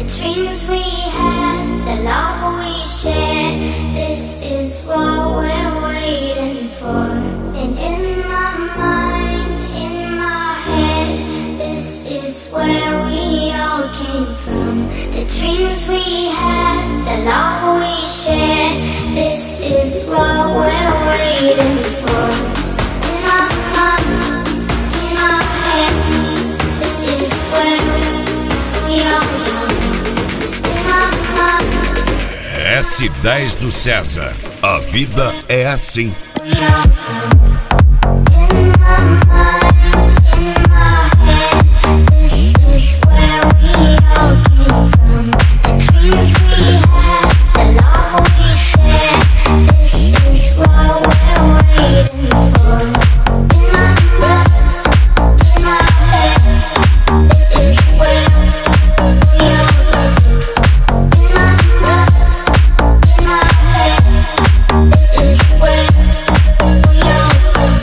dreams we had, the love we shared, this is what we're waiting for. And in my mind, in my head, this is where we all came from. The dreams we had, the love we shared, this is what we're waiting for. In my mind, in my head, this is where we all come. In my mind. S10 do César. A vida é assim. We all come. In my mind, in my head, this is where we all came from. The dreams we had, the love we shared, this is what we're waiting for. In my mind, in my head, this is where we all come. In my mind, in my head, this is where we all come.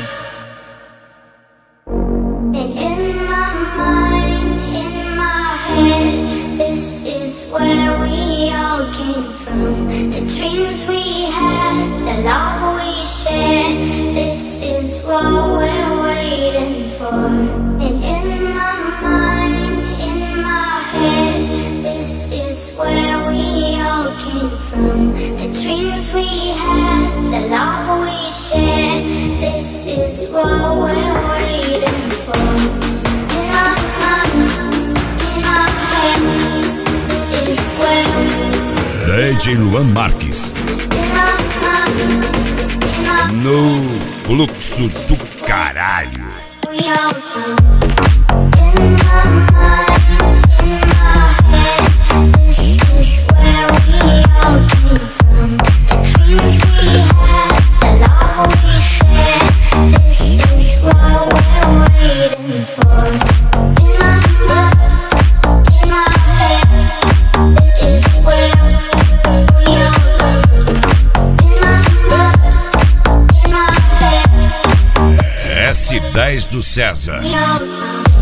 And in my mind, in my head, this is where we all came from. The dreams we had, the love we shared, this is what we're waiting for. And in my mind, in my head, this is where we all came from. The dreams we had, the love we shared, this is what we're waiting for. In my mind, in my head, this is where DJ Luan Marques. in my mind, in my No fluxo do caralho. we all come. In my mind, in my head, this is where we all came from. The dreams we had, the love we shared, this is what we're waiting for. In my mind, in my head, this is where we all come. In my mind, in my head, S10 do César. we all come.